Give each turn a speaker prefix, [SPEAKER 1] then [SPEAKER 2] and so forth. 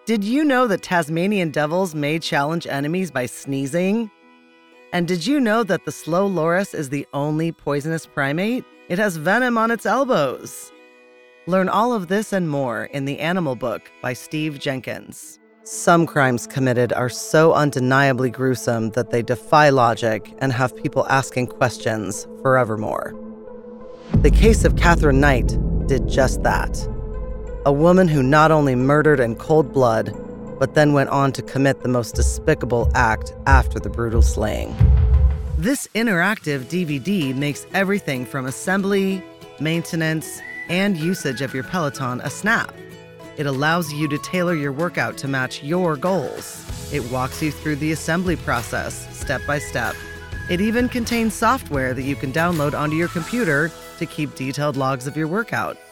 [SPEAKER 1] Did you know that Tasmanian devils may challenge enemies by sneezing? And did you know that the slow loris is the only poisonous primate? It has venom on its elbows. Learn all of this and more in The Animal Book by Steve Jenkins. Some crimes committed are so undeniably gruesome that they defy logic and have people asking questions forevermore. The case of Katherine Knight did just that. A woman who not only murdered in cold blood, but then went on to commit the most despicable act after the brutal slaying. This interactive DVD makes everything from assembly, maintenance, and usage of your Peloton a snap. It allows you to tailor your workout to match your goals. It walks you through the assembly process, step by step. It even contains software that you can download onto your computer to keep detailed logs of your workout.